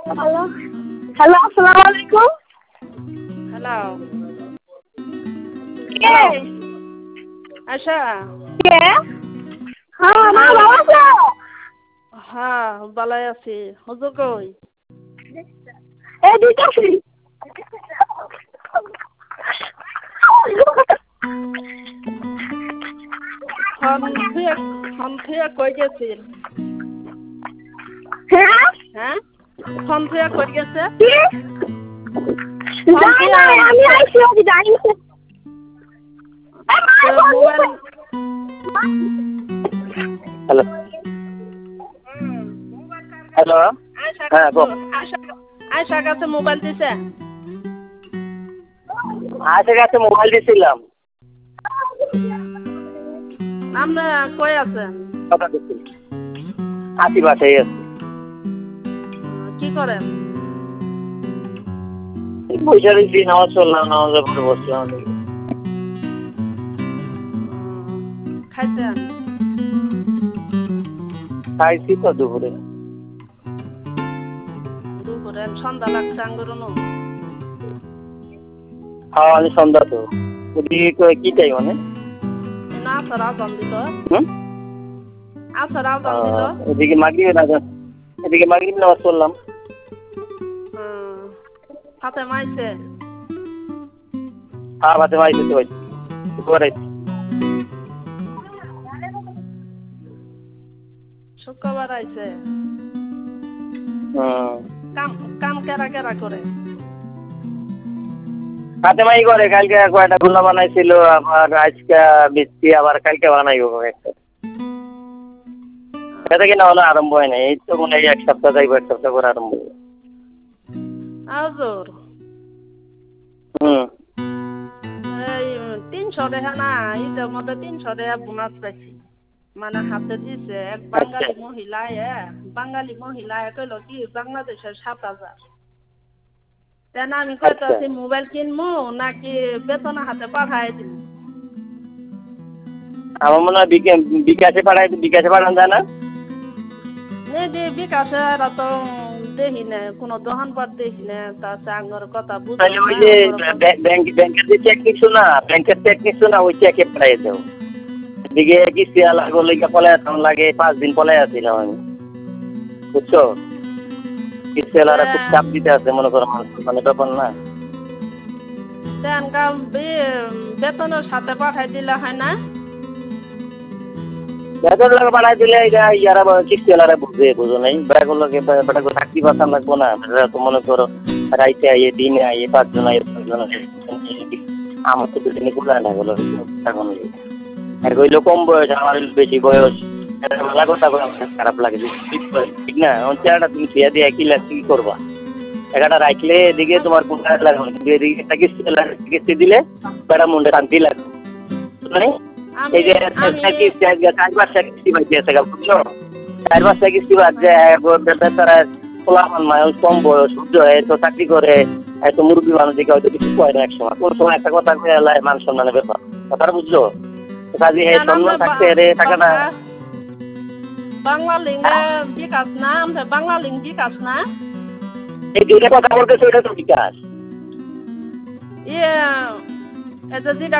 Hello hello, আসসালামু আলাইকুম। Hello. কে? আশা। কে? হ্যাঁ, মা ভালো আছো? হ্যাঁ, ভালোই আছি। হুজুর কই? এই দিতেছি। ফোন থুয়ে ফোন থুয়ে কই গেছিল? হ্যাঁ? হ্যাঁ? ফোন থুয়ে কই গেছে? কি? ফোন যাই থুয়ে নাই, আমি আইছি ওকে যাই নাই। এই মা তো ফোন মোবাইল। দিছে। হ্যালো হ্যালো, আয়শা হ্যাঁ গো। আয়শা আয়শার কাছে মোবাইল দিছে? আজের কাছে মোবাইল দিছিলাম। আপনি কই আছেন? কথা দিচ্ছি। আশি বাসায় আছে। কি করেন? বসে রয়েছি, নামাজ চললাম, নামাজের পরে বসলাম। খাইছেন? খাইছি তো দুপুরে। দুপুরে সন্ধ্যা লাগছে আঙ্গুরনো। হ্যাঁ, আমি সন্ধ্যা তো। ওদিকে কি চাই মানে? না আসর আজান দিল। হুম? আসর আজান দিল। এদিকে মাগরিবের আজান। এদিকে মাগরিব নামাজ পড়লাম। হাতে মাইছে। হ্যাঁ, ভাতে মাইছে তো ভাই। দুপুরে। শুক্রবার আইছে। হুম। কাম কাম কেরা কেরা করে? হাতে মাই করে, কালকে কয়টা গুলা বানাইছিল, আবার আজকে মিষ্টি, আবার কালকে বানাইব একটা। এটা কিনা হলো আরম্ভ হয় নাই, এই তো মনে হয় এক সপ্তাহ যাইব, এক সপ্তাহ করে আরম্ভ হবে। আজর হুম। এই 300 টাকা না, ঈদের মধ্যে 300 টাকা বোনাস পাইছি। মানে হাতে দিছে এক আচ্ছা বাঙালি মহিলা কইল কি বাংলাদেশের 7,000। তেন আমি কইতে আচ্ছা। আছি মোবাইল কিনবো নাকি বেতন হাতে পাঠাই দিব। আমার মনে হয় বিকাশে পাঠান যায় না? বিকাশে তো দেখি না, কোনো দোকানপাট দেখি না, তাছে আঙ্গর কথা তাহলে বুঝলাম ওই না যে অন্যরকম। ব্যাংকের যে চেক নিচ্ছ না, ব্যাংকের চেক নিচ্ছ না, ওই চেকে পাঠিয়ে দাও। এদিকে কিস্তি লাগো লইকা পলাই আসতাম, লাগে 5 দিন পলাই আসছিলাম আমি, বুঝছো? কিস্তি আলারা খুব চাপ দিতে আছে, মনে করো মানুষ, মানে ব্যাপার না। বেতনের সাথে পাঠাই দিলে হয় না? বেতন লাগে পাঠাই দিলে ইয়ারা কিস্তি আলারা বুঝো নাই, বেটা করে চাকরি পাতাম লাগবো না, বেটা তো মনে করো রাইতে আইয়ে দিনে আইয়ে 5 জন আইয়ে 6 জন আইয়ে। আমার তো দুদিনে গুলা না গেলো এখন। আর কইলো কম বয়স, আমার বেশি বয়স, মেলা কথা কই আমার খারাপ লাগে, ঠিক না? চেহারাটা তুমি খেয়ে দিয়ে কি করবা? টাকাটা রাখলে এদিকে তোমার কোন লাগবে, কিন্তু এদিকে একটা কিস্তি দিলে বেটা মনটা শান্তি লাগবে। মানে আমি এই যে আমি 4-5টা কিস্তি বাকি আছে, বুঝছো? 4-5টা কিস্তি বাদ যায়, তারা পোলাপান মানুষ, কম বয়স, সূর্য তো চাকরি করে, এত মুরব্বী মানুষ দিকে হয়তো কিছু কয় না, এক সময় কোন সময় একটা কথা কয়ে এলাই মান সম্মানের ব্যাপার, কথাটা বুঝছো? কাজে হে সম্মান থাকতে রে টাকাটা। বাংলা লিঙ্গে বিকাশ না, বাংলা লিঙ্গ বিকাশ না। এই যেটা কথা বলতেছে ওটা তো বিকাশ। ইয়ে এটা যেটা